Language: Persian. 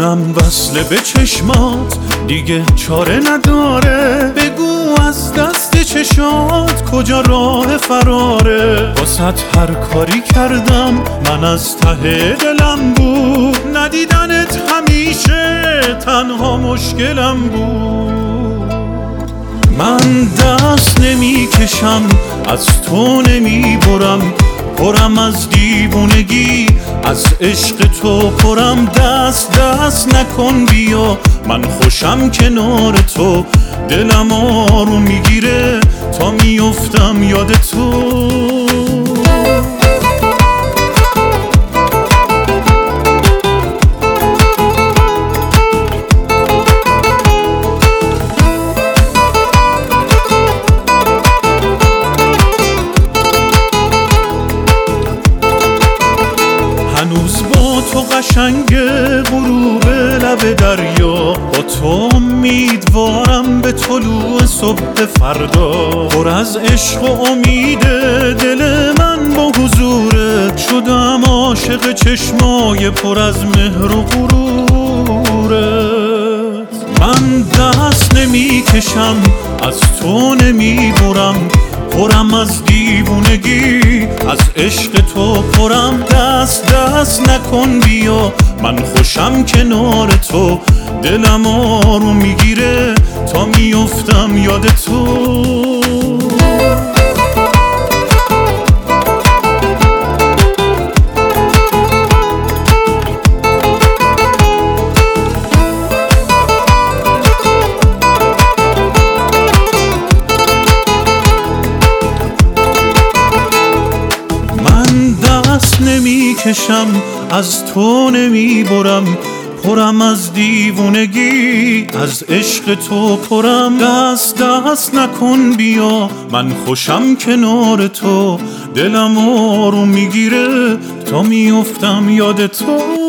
دلم وصله به چشمات دیگه چاره نداره. بگو از دست چشات کجا راه فراره. واسط هر کاری کردم من از ته دلم بود. ندیدنت همیشه تنها مشکلم بود. من دست نمی کشم از تو نمی برم. پرم از دیوونگی از عشق تو پرم. دست نکن بیا من خوشم کنار تو. دلم آروم میگیره تا میافتم یاد تو. هنوز با تو قشنگه غروب لب دریا. با تو امیدوارم به طلوع صبح فردا. پر از عشق و امید دل من با حضورت. شدم عاشق چشمای پر از مهر و غرورت. من دست نمی کشم از تو نمی برم. پرم از دیوونگی از عشق تو پرم. دست نکن بیا من خوشم کنار تو. دلم آروم میگیره تا میافتم یاد تو. نمی کشم از تو نمی برم. پرم از دیوونگی از عشق تو پرم. دست نکن بیا من خوشم کنار تو. دلم آروم میگیره تا میافتم یاد تو.